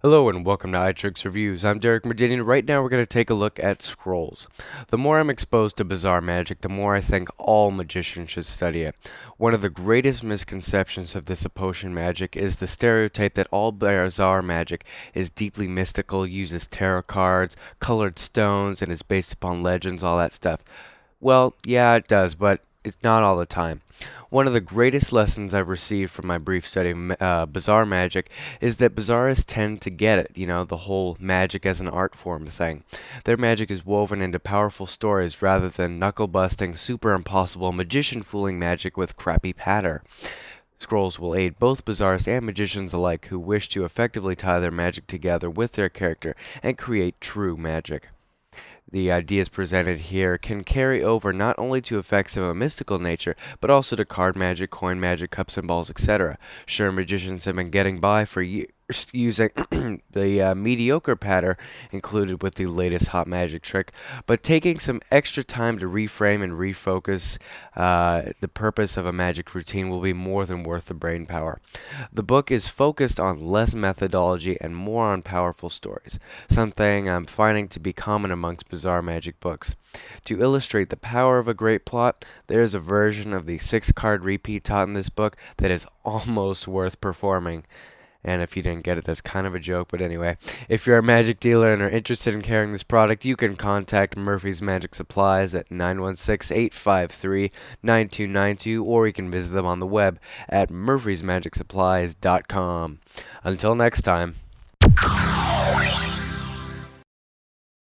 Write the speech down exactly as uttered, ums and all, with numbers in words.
Hello and welcome to iTricks Reviews. I'm Derek Merdini, and right now we're going to take a look at scrolls. The more I'm exposed to bizarre magic, the more I think all magicians should study it. One of the greatest misconceptions of this potion magic is the stereotype that all bizarre magic is deeply mystical, uses tarot cards, colored stones, and is based upon legends, all that stuff. Well, yeah, it does, but it's not all the time. One of the greatest lessons I've received from my brief study of uh, bizarre magic is that bizarrists tend to get it, you know, the whole magic as an art form thing. Their magic is woven into powerful stories rather than knuckle busting, super impossible, magician fooling magic with crappy patter. Scrolls will aid both bizarrists and magicians alike who wish to effectively tie their magic together with their character and create true magic. The ideas presented here can carry over not only to effects of a mystical nature, but also to card magic, coin magic, cups and balls, et cetera. Sure, magicians have been getting by for years using the uh, mediocre pattern included with the latest hot magic trick, but taking some extra time to reframe and refocus uh, the purpose of a magic routine will be more than worth the brain power. The book is focused on less methodology and more on powerful stories, something I'm finding to be common amongst bizarre magic books. To illustrate the power of a great plot, there is a version of the six card repeat taught in this book that is almost worth performing. And if you didn't get it, that's kind of a joke, but anyway. If you're a magic dealer and are interested in carrying this product, you can contact Murphy's Magic Supplies at nine one six, eight five three, nine two nine two, or you can visit them on the web at murphys magic supplies dot com. Until next time.